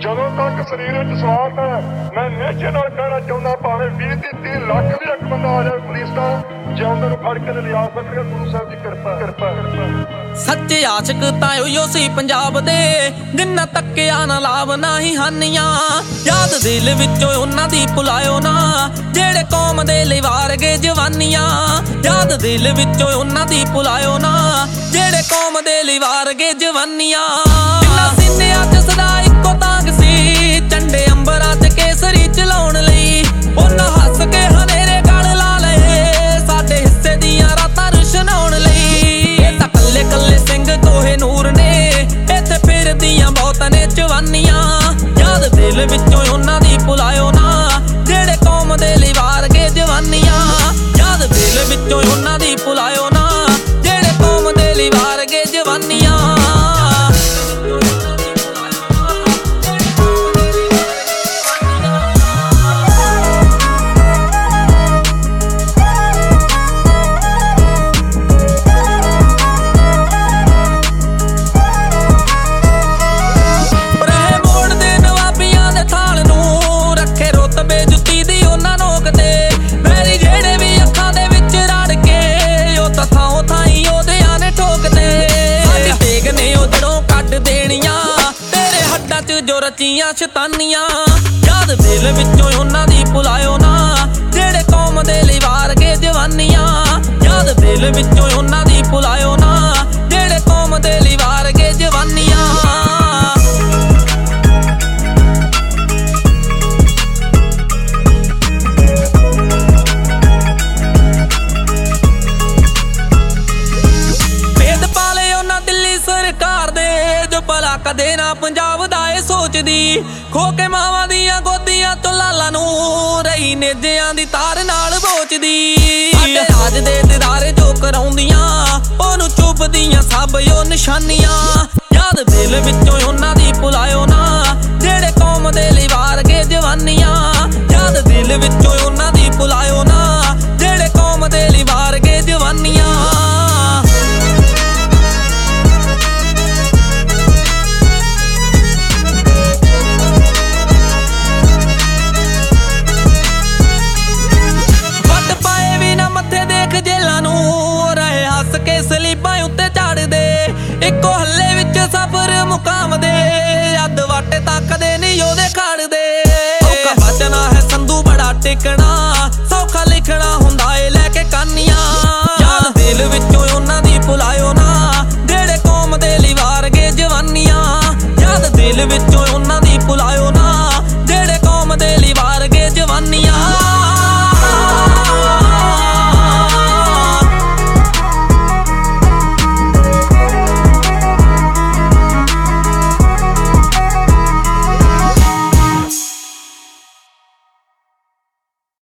ਜਦੋਂ ਤੱਕ ਸਰੀਰ ਵਿੱਚ ਸਵਾਸ ਹੈ ਮੈਂ ਨਿਸ਼ਚੇ ਨਾਲ ਕਹਿਣਾ ਚਾਹੁੰਦਾ ਭਾਵੇਂ 20 ਦੀ 30 ਲੱਖ ਵੀ ਇੱਕ ਬੰਦਾ ਆ ਜਾਵੇ ਪੁਲਿਸ ਦਾ ਜਿਉਂਦੇ ਨੂੰ ਫੜ ਕੇ ਲਿਆ ਸਕੇਗਾ। ਗੁਰੂ ਸਾਹਿਬ ਦੀ ਕਿਰਪਾ। ਸੱਚੇ ਆਸ਼ਿਕ ਤਾਂ ਉਹੀਓ ਸੀ ਪੰਜਾਬ ਦੇ ਜਿੰਨਾ ਤੱਕਿਆ ਨਾ ਲਾਭ ਨਾ ਹੀ ਹਾਨੀਆਂ। ਯਾਦ ਦਿਲ ਵਿੱਚੋਂ ਉਹਨਾਂ ਦੀ ਭੁਲਾਇਓ ਨਾ ਜਿਹੜੇ ਕੌਮ ਦੇ ਲਈ ਵਾਰ ਗਏ ਜਵਾਨੀਆਂ। ਯਾਦ ਦਿਲ ਵਿੱਚੋਂ ਉਹਨਾਂ ਦੀ ਭੁਲਾਇਓ ਨਾ ਜਿਹੜੇ ਕੌਮ ਦੇ ਲਈ ਵਾਰ ਗਏ ਜਵਾਨੀਆਂ। ਜਿੰਨਾ ਸੀਨਿਆਂ 'ਚ ਸਦਾ ਇੱਕੋ ਤਾਂਗ ਸੀ ਝੰਡੇ ਅੰਬਰਾਂ 'ਚ ਕੇਸਰੀ ਚਲਾਉਣ ਲਈ। ਉਹਨਾਂ ਹੱਸ ਕੇ ਹਨੇਰੇ ਗਲ ਲਾ ਲਏ ਸਾਡੇ ਹਿੱਸੇ ਦੀਆਂ ਰਾਤਾਂ ਰੁਸ਼ਨਾਉਣ ਲਈ। ਇਹ ਤਾਂ ਕੱਲੇ ਕੱਲੇ ਸਿੰਘ ਕੋਹੇ ਨੂਰ ਨੇ ਇੱਥੇ ਫਿਰਦੀਆਂ ਬਹੁਤ ਨੇ ਜਵਾਨੀਆਂ। ਯਾਦ ਦਿਲ ਵਿੱਚੋਂ ਉਹਨਾਂ ਦੀ ਭੁਲਾਇਓ ਨਾ ਜਿਹੜੇ ਕੌਮ ਦੇ ਲਈ ਵਾਰ ਗਏ ਜਵਾਨੀਆਂ। ਯਾਦ ਦਿਲ ਵਿੱਚੋਂ ਉਹਨਾਂ ਦੀ ਭੁਲਾਇਓ ਨਾ ਜਿਹੜੇ ਕੌਮ ਦੇ ਲਈ ਵਾਰ ਗਏ ਜਵਾਨੀਆਂ। ਜੋ ਰਚੀਆਂ ਸ਼ੈਤਾਨੀਆਂ। ਯਾਦ ਦਿਲ ਵਿੱਚੋਂ ਉਹਨਾਂ ਦੀ ਭੁਲਾਇਓ ਨਾ ਜਿਹੜੇ ਕੌਮ ਦੇ ਲਈ ਵਾਰ ਗਏ ਜਵਾਨੀਆਂ। ਯਾਦ ਦਿਲ ਵਿੱਚੋਂ ਉਹਨਾਂ ਦੀ ਭੁਲਾਇਓ ਨਾ ਜਿਹੜੇ ਕੌਮ ਦੇ ਲਈ ਵਾਰ ਗਏ ਜਵਾਨੀਆਂ। ਭੇਦ ਪਾਲੇ ਉਹਨਾਂ ਦਿੱਲੀ ਸਰਕਾਰ ਦੇ ਜੋ ਭਲਾ ਕਦੇ ਨਾ ਪੰਜਾਬ ਦਾ ਇਹ ਸੋਚਦੀ। ਖੋ ਕੇ ਮਾਵਾਂ ਦੀਆਂ ਗੋਦੀਆਂ ਤੋਂ ਲਾਲਾਂ ਨੂੰ ਰਹੀ ਨੇਜਿਆਂ ਦੀ ਤਾਰ ਨਾਲ ਬੋਚਦੀ। ਸਾਡੇ ਰਾਜ ਦੇ ਦਿਦਾਰੇ ਜੋ ਕਰਾਉਂਦੀਆਂ ਉਹਨੂੰ ਚੁੱਭਦੀਆਂ ਸਭ ਉਹ ਨਿਸ਼ਾਨੀਆਂ। ਯਾਦ ਦਿਲ ਵਿੱਚੋਂ ਉਹਨਾਂ ਦੀ ਭੁਲਾਇਓ ਨਾ ਜਿਹੜੇ ਕੌਮ ਦੇ ਲਈ ਵਾਰ ਗਏ ਜਵਾਨੀਆਂ। ਯਾਦ ਦਿਲ ਵਿੱਚੋਂ ਉਹਨਾਂ ਦੀ ਭੁਲਾਇਓ ਨਾ ਜਿਹੜੇ ਕੌਮ ਦੇ ਲਈ ਵਾਰ ਗਏ ਜਵਾਨੀਆਂ। ਸਲੀਬਾਂ ਉੱਤੇ ਝਾੜਦੇ ਇੱਕੋ ਹੱਲੇ ਵਿੱਚ ਸਫ਼ਰ ਮੁਕਾਮ ਦੇ ਅੱਧ ਵਾਟੇ ਤੱਕਦੇ ਨਹੀਂ ਉਹਦੇ ਖੜਦੇ। ਔਖਾ ਬਚਣਾ ਹੈ ਸੰਧੂ ਬੜਾ ਟਿਕਣਾ ਸੌਖਾ ਲਿਖਣਾ ਹੁੰਦਾ ਏ ਲੈ ਕੇ ਕਾਨੀਆਂ। ਯਾਦ ਦਿਲ ਵਿੱਚੋਂ ਉਹਨਾਂ ਦੀ ਭੁਲਾਇਓ ਨਾ ਜਿਹੜੇ ਕੌਮ ਦੇ ਲਈ ਵਾਰ ਗਏ ਜਵਾਨੀਆਂ। ਯਾਦ ਦਿਲ ਵਿੱਚੋਂ ਉਹਨਾਂ ਦੀ ਭੁਲਾਇਓ ਨਾ ਜਿਹੜੇ ਕੌਮ ਦੇ ਲਈ ਵਾਰ ਗਏ ਜਵਾਨੀਆਂ।